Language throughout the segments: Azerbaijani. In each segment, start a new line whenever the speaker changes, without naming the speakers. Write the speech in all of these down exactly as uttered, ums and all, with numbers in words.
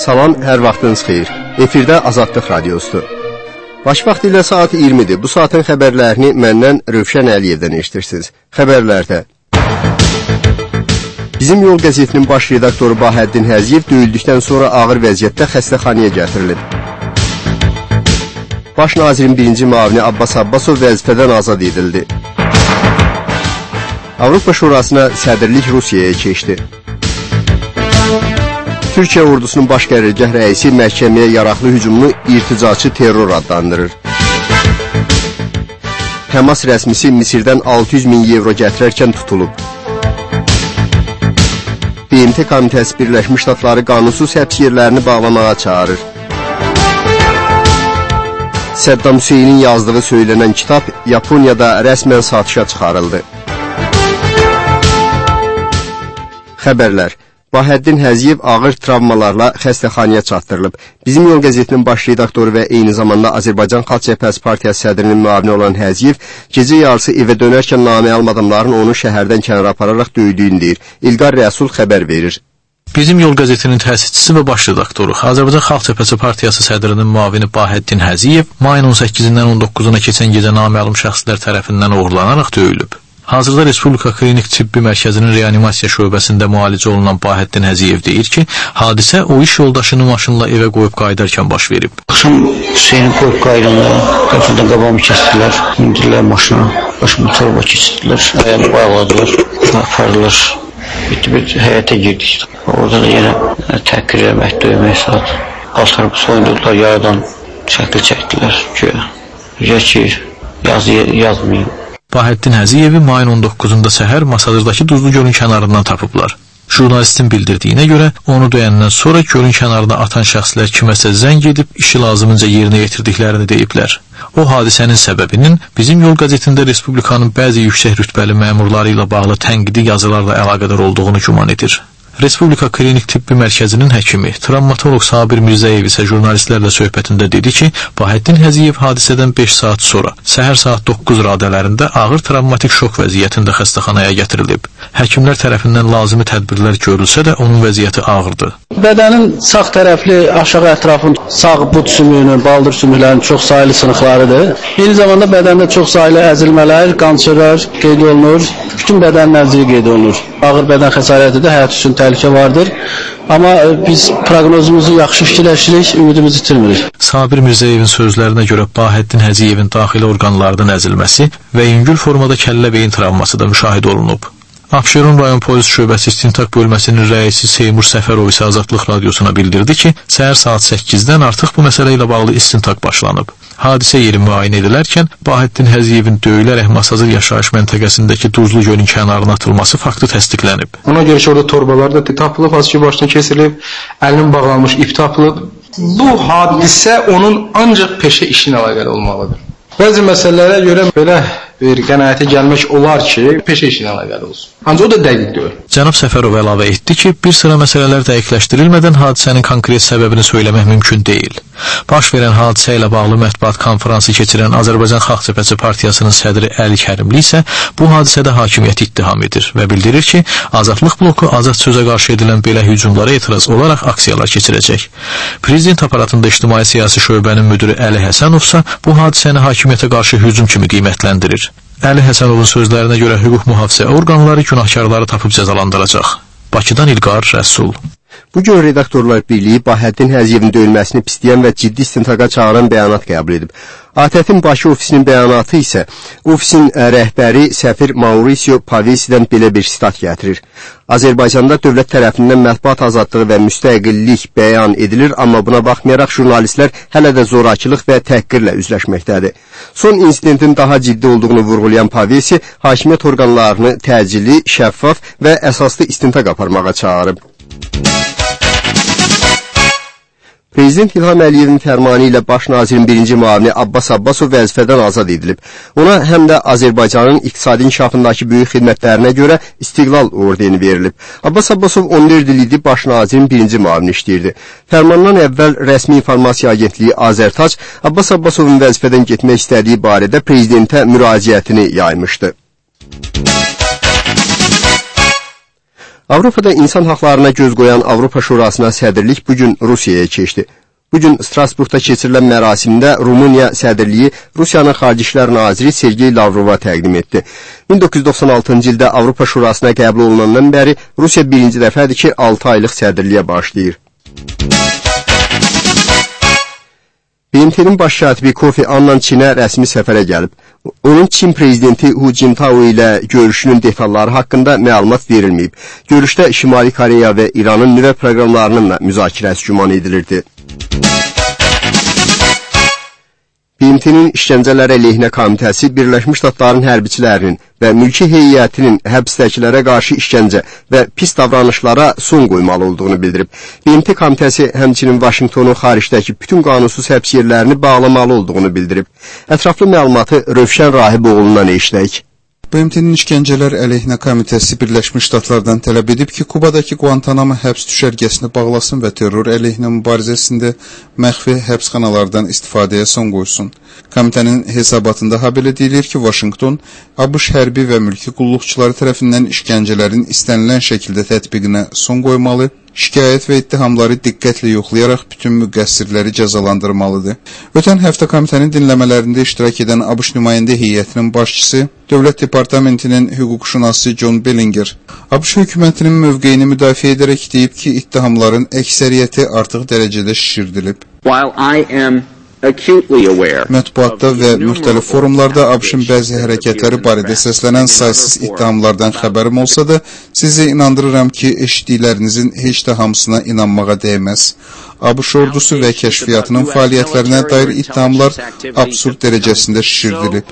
Salam, hər vaxtınız xeyir. Efirdə Azadlıq Radiosudur. Baş vaxtı ilə saat iyirmidir. Bu saatın xəbərlərini məndən Rövşən Əliyevdən eşitirsiniz. Xəbərlərdə Bizim Yol qəzetinin baş redaktoru Bahəddin Həziyev döyüldükdən sonra ağır vəziyyətdə xəstəxanaya gətirilib. Baş nazirin birinci müavini Abbas Abbasov vəzifədən azad edildi. Avropa Şurasına sədrlik Rusiyaya keçdi. Türkiyə ordusunun baş qərargah rəisi məhkəməyə yaraqlı hücumunu irticaçı terror adlandırır. Həmas rəsmisi Misirdən altı yüz min evro gətirərkən tutulub. B M T Komitəsi Birləşmiş Ştatları qanunsuz həbs yerlərini bağlamağa çağırır. Səddam Hüseynin yazdığı söylənən kitab Yaponiyada rəsmən satışa çıxarıldı. Xəbərlər Bahəddin Həziyev ağır travmalarla xəstəxanaya çatdırılıb. Bizim Yol qəzetinin baş redaktoru və eyni zamanda Azərbaycan Xalq Cəbhəsi Partiyası sədrinin müavini olan Həziyev gecə yarısı evə dönərkən naməlum adamların onu şəhərdən kənara apararaq döydüyünü deyir. İlqar Rəsul xəbər verir.
Bizim Yol qəzetinin təsisçisi və baş redaktoru Azərbaycan Xalq Cəbhəsi Partiyası sədrinin müavini Bahəddin Həziyev mayın on səkkizindən on doqquzuna keçən gecə naməlum şəxslər tərəfindən uğurlanaraq döyülüb. Hazırda Respublika Klinik Tibbi Mərkəzinin reanimasiya şöbəsində müalicə olunan Bahəddin Həziyev deyir ki, hadisə o iş yoldaşını maşınla evə qoyub qayıdarkən baş verib.
Axşam Hüseyni qoyub qayıdanda qəfildən qabağımı kəsdilər, indirlər maşına, başımı torba keçirdilər, ayağımı bağladılar, apardılar. Bitti-bitti həyətə girdik. Orada da yenə təhqir eləmək, döymək saat. Paltarımı soyundurdular, yaradan şəkil çəkdilər ki, güya ki, yazı yazmayın.
Bahəddin Həziyevi mayın on doqquzunda səhər Masazırdakı Duzlu gölün kənarından tapıblar. Jurnalistin bildirdiyinə görə onu döyəndən sonra gölün kənarına atan şəxslər kiməsə zəng edib işi lazımınca yerinə yetirdiklərini deyiblər. O hadisənin səbəbinin Bizim Yol qəzetində Respublikanın bəzi yüksək rütbəli məmurları ilə bağlı tənqidi yazılarla əlaqədar olduğunu güman edir. Respublika Klinik Tibbi Mərkəzinin həkimi, travmatoloq Sabir Mirzəyev isə jurnalistlərlə söhbətində dedi ki, Bahəddin Həziyev hadisədən beş saat sonra, səhər saat doqquz radələrində ağır travmatik şok vəziyyətində xəstəxanaya gətirilib. Həkimlər tərəfindən lazımi tədbirlər görülsə də onun vəziyyəti ağırdır.
Bədənin sağ tərəfli aşağı ətrafın sağ bud sümüyünün, baldır sümüklərinin çox saylı sınıqlarıdır. Eyni zamanda bədəndə çox saylı əzilmələr, qançırlar qeyd olunur, bütün bədənin əzili qeyd olunur. Ağır bədən xəsarətidir, həyat üçün təhlükə vardır. Amma biz proqnozumuzu yaxşı fikirləşirik, ümidimizi itirmirik.
Sabir Mirzəyevin sözlərinə görə Bahəddin Həziyevin daxili orqanlarının əzilməsi və yüngül formada kəllə beyin travması da müşahidə olunub. Abşeron rayon polis şöbəsi istintaq bölməsinin rəisi Seymur Səfərov isə Azadlıq Radiosuna bildirdi ki, səhər saat səkkizdən artıq bu məsələ ilə bağlı istintaq başlanıb. Hadisə yeri müayinə edilərkən Bahəddin Həziyevin döyülərək Masazır yaşayış məntəqəsindəki Duzlu gölün kənarına atılması faktı təsdiqlənib.
Ona görə ki, orada torbalar da tapılıb, azıcık başına kesilib, əlinin bağlanmış ip tapılıb. Bu hadisə onun ancaq peşə işinə əlaqəli olmalıdır. Bəzi məsələlərə görə belə bir qənaətə gəlmək olar ki, peşə işinə əlaqəli olsun. Ancaq o da dəqiq deyil.
Cənab Səfərov əlavə etdi ki, bir sıra məsələlər dəqiqləşdirilmədən hadisənin konkret səbəbini söyləmək mümkün deyil. Baş verən hadisə ilə bağlı mətbuat konfransı keçirən Azərbaycan Xalq Cəbhəsi Partiyasının sədri Əli Kərimli isə bu hadisədə hakimiyyəti ittiham edir və bildirir ki, Azadlıq bloku azad sözə qarşı edilən belə hücumlara etiraz olaraq aksiyalar keçirəcək. Prezident aparatında ictimai siyasi şöbənin müdiri Əli Həsənovsa bu hadisəni hakimiyyətə qarşı hücum kimi qiymətləndirir. Əli Həsənovun sözlərinə görə hüquq mühafizə orqanları günahkarları tapıb cəzalandıracaq. Bakıdan İlqar Rəsul.
Bu gün Redaktorlar Birliyi Bahəddin Həziyevin döyülməsini pisləyən və ciddi istintaqa çağıran bəyanat qəbul edib. A T F-in Bakı ofisinin bəyanatı isə ofisin rəhbəri səfir Mauricio Pavesidən belə bir sitat gətirir. Azərbaycanda dövlət tərəfindən mətbuat azadlığı və müstəqillik bəyan edilir, amma buna baxmayaraq jurnalistlər hələ də zorakılıq və təhqirlə üzləşməkdədir. Son insidentin daha ciddi olduğunu vurğulayan Pavesi, hakimiyyət orqanlarını təcili, şəffaf və əsaslı istintaq aparmağa çağırıb. Prezident İlham Əliyevin fərmanı ilə baş nazirin birinci müavini Abbas Abbasov vəzifədən azad edilib. Ona həm də Azərbaycanın iqtisadi inkişafındakı böyük xidmətlərinə görə İstiqlal ordeni verilib. Abbas Abbasov on dörd il idi baş nazirin birinci müavini işləyirdi. Fərmandan əvvəl rəsmi informasiya agentliyi Azərtac Abbas Abbasovun vəzifədən getmək istədiyi barədə prezidentə müraciətini yaymışdı. Avropada insan haqlarına göz qoyan Avropa Şurasına sədrlik bugün Rusiyaya keçdi. Bugün Strasburgda keçirilən mərasimdə Rumıniya sədrliyi Rusiyanın Xarici İşlər Naziri Sergey Lavrova təqdim etdi. min doqquz yüz doxsan altıncı ildə Avropa Şurasına qəbul olunandan bəri Rusiya birinci dəfədir ki, altı aylıq sədrliyə başlayır. B M T'nin baş katibi Kofi Annan Çinə rəsmi səfərə gəlib. Onun Çin prezidenti Hu Jintao ilə görüşünün detalları haqqında məlumat verilməyib. Görüşdə Şimali Koreya və İranın nüvə proqramlarının da müzakirəsi güman edilirdi. B M T'nin İşgəncələr əleyhinə komitəsi Birləşmiş Ştatların hərbiçilərinin və mülki heyətinin həbsdəkilərə qarşı işgəncə və pis davranışlara son qoymalı olduğunu bildirib. B M T komitəsi həmçinin Vaşinqtonun xaricdəki bütün qanunsuz həbs yerlərini bağlamalı olduğunu bildirib. Ətraflı məlumatı Rövşən Rahiboğlu'ndan eşidək.
B M T'nin İşgəncələr əleyhinə komitəsi Birləşmiş Ştatlardan tələb edib ki, Kubadakı Guantanamo həbs düşərgəsini bağlasın və terror əleyhinə mübarizəsində məxfi həbsxanalardan istifadəyə son qoysun. Komitənin hesabatında habelə deyilir ki, Vaşinqton ABŞ hərbi və mülki qulluqçuları tərəfindən işgəncələrin istənilən şəkildə tətbiqinə son qoymalı, şikayət və ittihamları diqqətlə yoxlayaraq bütün müqəssirləri cəzalandırmalıdır. Ötən həftə komitənin dinləmələrində iştirak edən ABŞ nümayəndə heyətinin başçısı, Dövlət Departamentinin hüquqşünası John Bellinger, ABŞ hökumətinin mövqeyini müdafiə edərək deyib ki, ittihamların əksəriyyəti artıq dərəcədə şişirdilib.
While I am
Mətbuatda və müxtəlif forumlarda ABŞ-ın bəzi hərəkətləri barədə səslənən saysız ittihamlardan xəbərim olsa da, sizi inandırıram ki, eşitdiklərinizin heç də hamısına inanmağa dəyməz. ABŞ ordusu və kəşfiyyatının fəaliyyətlərinə dair ittihamlar absurd dərəcəsində şişirdilib.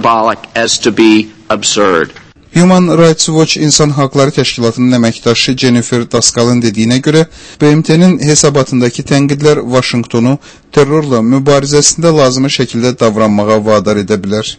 Human Rights Watch İnsan Haqları Təşkilatının əməkdaşı Jennifer Daskal'ın dediyinə görə, B M T'nin hesabatındakı tənqidlər Vaşinqtonu terrorla mübarizəsində lazımi şəkildə davranmağa vadar edə bilər.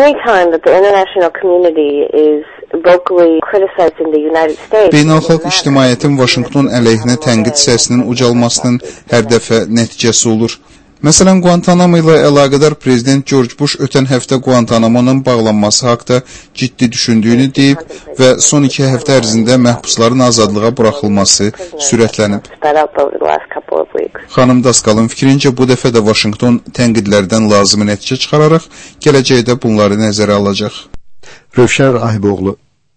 Beynəlxalq ictimaiyyətin Vaşinqton əleyhinə tənqid səsinin ucalmasının hər dəfə nəticəsi olur. Məsələn, Guantanamo ilə əlaqədar Prezident George Bush ötən həftə Guantanamo'nun bağlanması haqda ciddi düşündüyünü deyib və son iki həftə ərzində məhbusların azadlığa buraxılması sürətlənib. Xanım Daskal'ın fikrincə bu dəfə də Vaşinqton tənqidlərdən lazımi nəticə çıxararaq gələcəkdə bunları nəzərə alacaq.
Rövşən Rahiboğlu.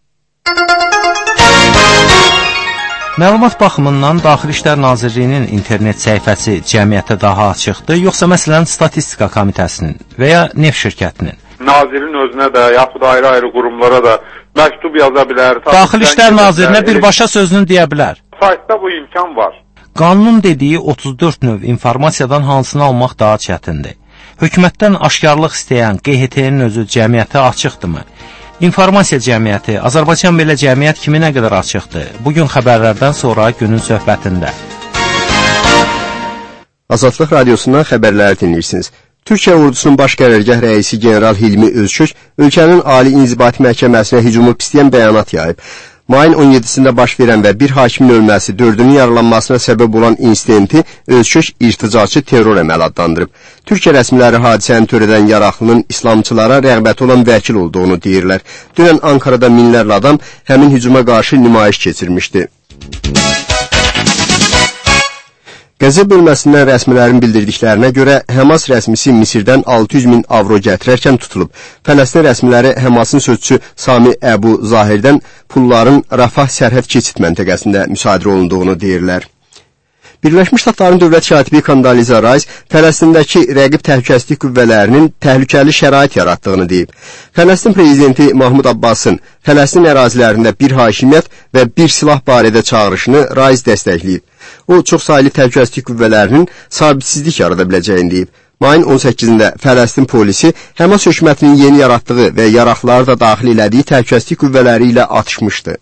Məlumat baxımından Daxili İşlər Nazirliyinin internet səhifəsi cəmiyyətə daha açıqdır, yoxsa məsələn Statistika Komitəsinin və ya neft şirkətinin?
Nazirin özünə də, yaxud ayrı-ayrı qurumlara da məktub yaza bilər.
Daxili İşlər Nazirinə birbaşa sözünü deyə bilər.
Saytda bu imkan var.
Qanunun dediyi otuz dörd növ informasiyadan hansını almaq daha çətindir. Hökumətdən aşkarlıq istəyən Q H T-nin özü cəmiyyətə açıqdırmı? İnformasiya cəmiyyəti, Azərbaycan belə cəmiyyət kimi nə qədər açıqdır? Bugün xəbərlərdən sonra günün söhbətində.
Azadlıq Radiosundan xəbərləri dinləyirsiniz. Türkiyə ordusunun baş qərargah rəisi general Hilmi Özkök ölkənin Ali İnzibati Məhkəməsinə hücumu pisləyən bəyanat yayıb. Mayın on yedisində baş verən və bir hakimin ölməsi, dördünün yaralanmasına səbəb olan insidenti Özkök irticaçı terror əməli adlandırıb. Türkiyə rəsmiləri hadisəni törədən yaraqlının İslamçılara rəğbəti olan vəkil olduğunu deyirlər. Dünən Ankarada minlərlə adam həmin hücuma qarşı nümayiş keçirmişdi. Qəzə bölməsindən rəsmilərin bildirdiklərinə görə Həmas rəsmisi Misirdən altı yüz min avro gətirərkən tutulub. Fələstin rəsmiləri Həmasın sözçüsü Sami Əbu Zahirdən pulların Rafah sərhəd keçid məntəqəsində müsadirə olunduğunu deyirlər. Birləşmiş Ştatların dövlət katibi Condoleezza Rice Fələstindəki rəqib təhlükəsizlik qüvvələrinin təhlükəli şərait yaratdığını deyib. Fələstin prezidenti Mahmud Abbasın Fələstin ərazilərində bir hakimiyyət və bir silah barədə çağırışını Rice dəstəkləyib. O, çoxsaylı təhlükəsizlik qüvvələrinin sabitsizlik yarada biləcəyini deyib. Mayın on səkkizində Fələstin polisi Həmas hökumətinin yeni yaratdığı və yaraqları da daxil elədiyi təhlükəsizlik qüvvələri ilə atışmışdı.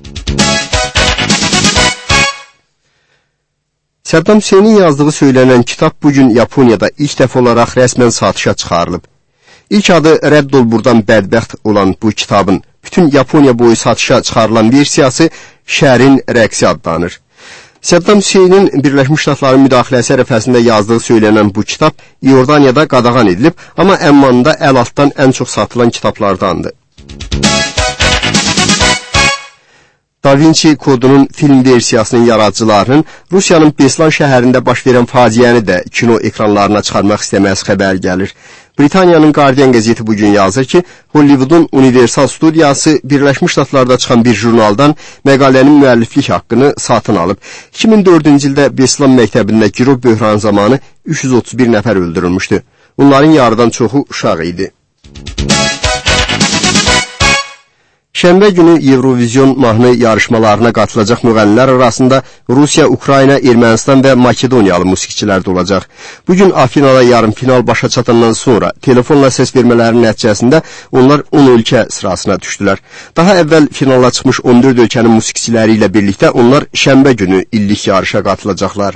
Səddam Hüseynin yazdığı söylənən kitab bugün Yaponiyada ilk dəfə olaraq rəsmən satışa çıxarılıb. İlk adı Rədd ol buradan bədbəxt olan bu kitabın bütün Yaponiya boyu satışa çıxarılan versiyası Şərin rəqsi adlanır. Səddam Hüseynin Birləşmiş Ştatların müdaxiləsi ərəfəsində yazdığı söylənən bu kitab İordaniyada qadağan edilib, amma əmmanda əl altdan ən çox satılan kitablardandır. Da Vinci kodunun film versiyasının yaradıcılarının Rusiyanın Beslan şəhərində baş verən faciəni də kino ekranlarına çıxarmaq istəməsi xəbər gəlir. Britaniyanın Guardian qəzeti bugün yazır ki, Hollywoodun Universal studiyası Birləşmiş Ştatlarda çıxan bir jurnaldan məqalənin müəlliflik haqqını satın alıb. iki min dördüncü ildə Beslan məktəbində girov böhran zamanı üç yüz otuz bir nəfər öldürülmüşdü. Bunların yarıdan çoxu uşaq idi. Şənbə günü Eurovizyon mahnı yarışmalarına qatılacaq müğənnilər arasında Rusiya, Ukrayna, Ermənistan və Makedoniyalı musiqiçilər də olacaq. Bugün Afinada yarım final başa çatandan sonra telefonla səs vermələrinin nəticəsində onlar on ölkə sırasına düşdülər. Daha əvvəl finala çıxmış on dörd ölkənin musiqiçiləri ilə birlikdə onlar şənbə günü illik yarışa qatılacaqlar.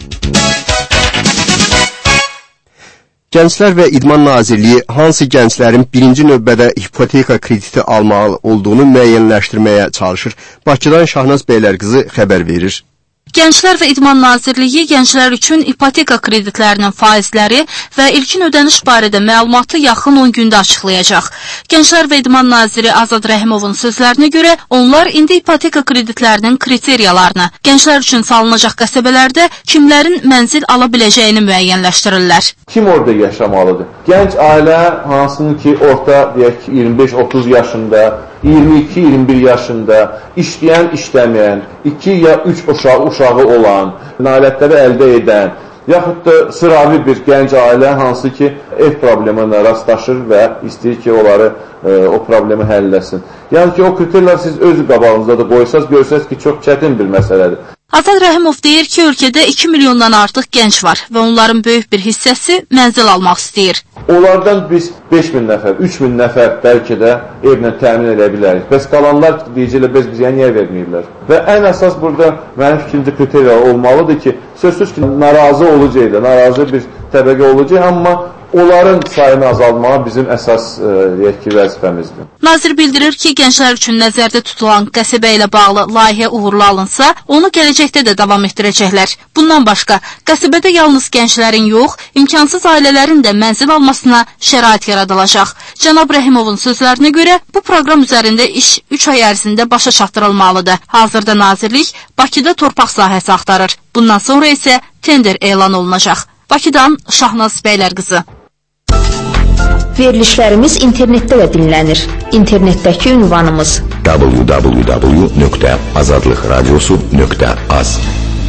Gənclər və İdman Nazirliyi hansı gənclərin birinci növbədə hipoteka krediti almalı olduğunu müəyyənləşdirməyə çalışır. Bakıdan Şahnaz Beylərqızı xəbər verir.
Gənclər və İdman Nazirliyi gənclər üçün ipoteka kreditlərinin faizləri və ilkin ödəniş barədə məlumatı yaxın on gündə açıqlayacaq. Gənclər və İdman Naziri Azad Rəhimovun sözlərinə görə onlar indi ipoteka kreditlərinin kriteriyalarını, gənclər üçün salınacaq qəsəbələrdə kimlərin mənzil ala biləcəyini müəyyənləşdirirlər.
Kim orada yaşamalıdır? Gənc ailə hansının ki orta deyək iyirmi beş otuz yaşında, iyirmi iki iyirmi bir yaşında, işləyən, işləməyən, iki ya üç uşağı, uşağı olan, nailiyyətləri əldə edən, yaxud da sıravi bir gənc ailə hansı ki ev probleminə rastlaşır və istəyir ki onları e, o problemi həll etsin. Yəni ki o kriterlər siz öz qabağınızda da qoysanız, görsəniz ki çox çətin bir məsələdir.
Azad Rəhimov deyir ki, ölkədə iki milyondan artıq gənc var və onların böyük bir hissəsi mənzil almaq istəyir.
Onlardan biz beş min nəfər, üç min nəfər bəlkə də evlə təmin edə bilərik. Bəs qalanlar deyicilə biz bizə niyə verməyirlər? Və ən əsas burada mənim fikrimcə kriteriya olmalıdır ki, sözsüz ki, narazı olacaqdır, narazı bir təbəqə olacaq, amma onların sayını azalmağı bizim əsas e, ki, vəzifəmizdir.
Nazir bildirir ki, gənclər üçün nəzərdə tutulan qəsəbə ilə bağlı layihə uğurlu alınsa, onu gələcəkdə də davam etdirəcəklər. Bundan başqa, qəsəbədə yalnız gənclərin yox, imkansız ailələrin də mənzil almasına şərait yaradılacaq. Cənab Rəhimovun sözlərinə görə, bu proqram üzərində iş üç ay ərzində başa çatdırılmalıdır. Hazırda Nazirlik Bakıda torpaq sahəsi axtarır. Bundan sonra isə tender elan olunacaq. Bakıdan Şahnaz Beylərqızı.
Verilişlərimiz internetdə də dinlənir. İnternetdəki ünvanımız w w w nöqtə azadlıq radiosu nöqtə az.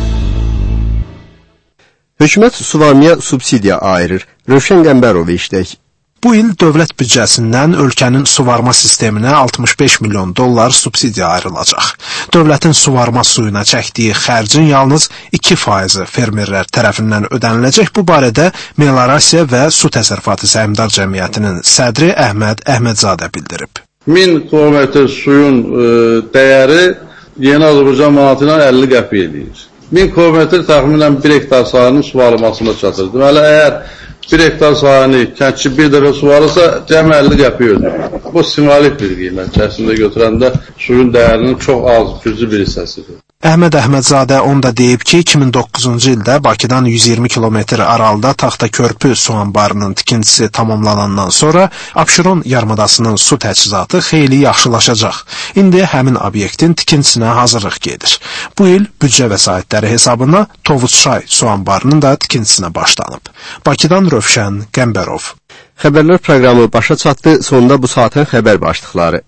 Hökumət suvarmaya subsidiya ayırır. Rövşən Qəmbərov işlək.
Bu il dövlət büdcəsindən ölkənin suvarma sisteminə altmış beş milyon dollar subsidiya ayrılacaq. Dövlətin suvarma suyuna çəkdiyi xərcin yalnız iki faizi fermerlər tərəfindən ödəniləcək. Bu barədə Melorasiya və Su Təsərrüfatı Səhmdar Cəmiyyətinin sədri Əhməd Əhmədzadə bildirib.
min kilometr suyun e, dəyəri Yeni Azərbaycan manatı ilə əlli qəpik edir. min kilometr təxminən bir hektar sahənin suvarılmasına çatır. Deməli, əgər bir hektar sahəni kəndçi bir dəfə suvarırsa, cəmi əlli qəpik ödür. Bu simvolik bir qiymət. Əslində götürəndə suyun dəyərinin çox az, güclü bir hissəsidir.
Əhməd Əhmədzadə onu da deyib ki, iki min doqquzuncu ildə Bakıdan yüz iyirmi kilometr aralıda Taxta Körpü su anbarının tikintisi tamamlanandan sonra Abşeron yarımadasının su təchizatı xeyli yaxşılaşacaq. İndi həmin obyektin tikintisinə hazırlıq gedir. Bu il büdcə vəsaitləri hesabına Tovuzçay su anbarının da tikintisinə başlanıb. Bakıdan Rövşən Qəmbərov.
Xəbərlər proqramı başa çatdı. Sonunda bu saatin xəbər başlıqları.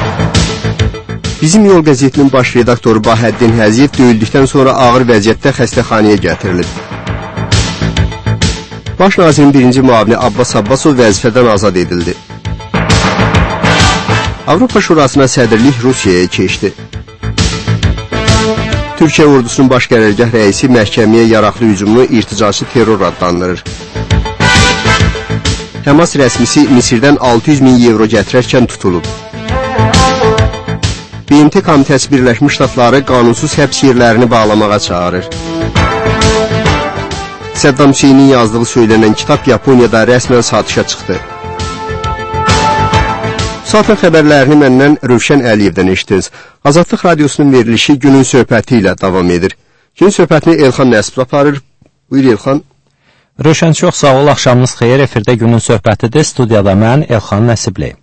Bizim Yol qəzetinin baş redaktoru Bahəddin Həziyev döyüldükdən sonra ağır vəziyyətdə xəstəxanaya gətirilib. Baş nazirin birinci müavini Abbas Abbasov vəzifədən azad edildi. Avropa Şurasına sədrlik Rusiyaya keçdi. Türkiyə ordusunun baş qərargah rəisi məhkəməyə yaraqlı hücumunu irticaçı terror adlandırır. Həmas rəsmisi Misirdən altı yüz min evro gətirərkən tutulub. B M T Komitəsi Birləşmiş Ştatları qanunsuz həbs yerlərini bağlamağa çağırır. Səddam Hüseynin yazdığı söylənən kitab Yaponiyada rəsmən satışa çıxdı. Saatın xəbərlərini məndən Rövşən Əliyevdən eşitdiniz. Azadlıq Radiosunun verilişi günün söhbəti ilə davam edir. Gün söhbətini Elxan Nəsib aparır. Buyur Elxan.
Rövşən, çox sağ ol, axşamınız xeyir. Efirdə günün söhbətidir. Studiyada mən Elxan Nəsibli.